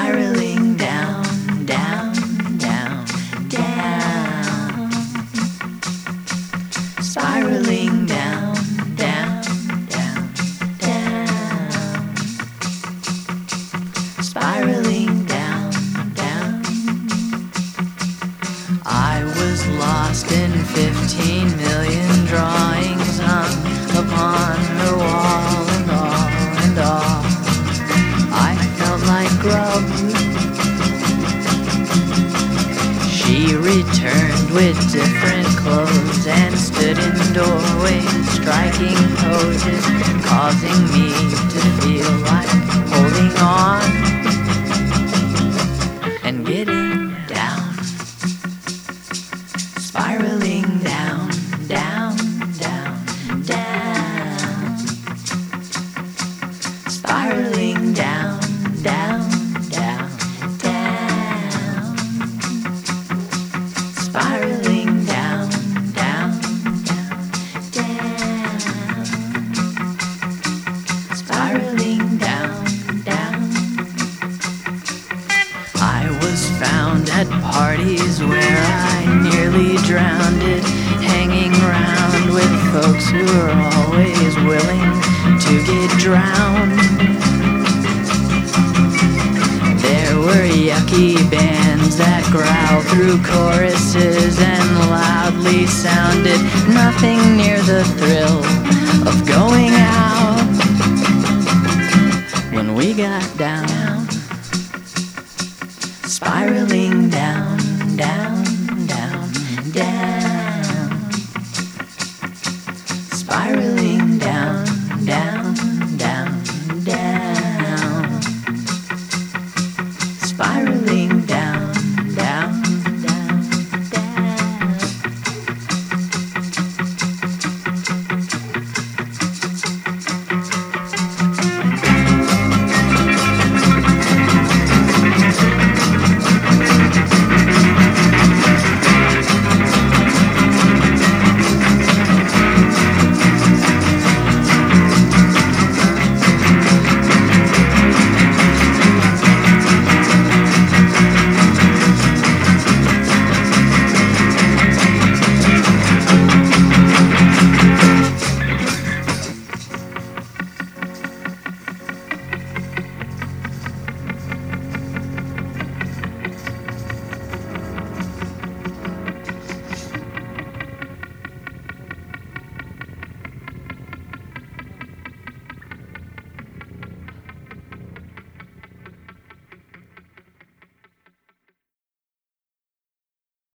spiraling down, down, down, down, spiraling down, down, down, down, spiraling down, down. I was lost in 15 million drawings hung upon her wall, and all and all I felt like grub. She returned with different clothes and stood in doorways, striking poses, causing me to feel like holding on and getting down, spiraling down, down, down, down, spiraling down, down, down, down, spiraling down, down, down, down, spiraling down, down. I was found at parties where I nearly drowned it, hanging around with folks who are always willing to get drowned. There were yucky bands that growled through choruses and loudly sounded nothing near the thrill of going out.